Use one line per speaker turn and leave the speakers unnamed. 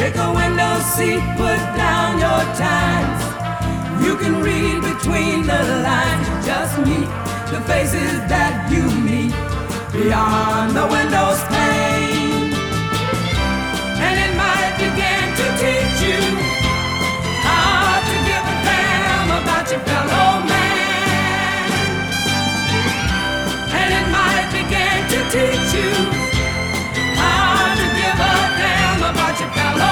Take a window seat, put down your times. You can read between the lines. Just meet the faces that you meet beyond the window.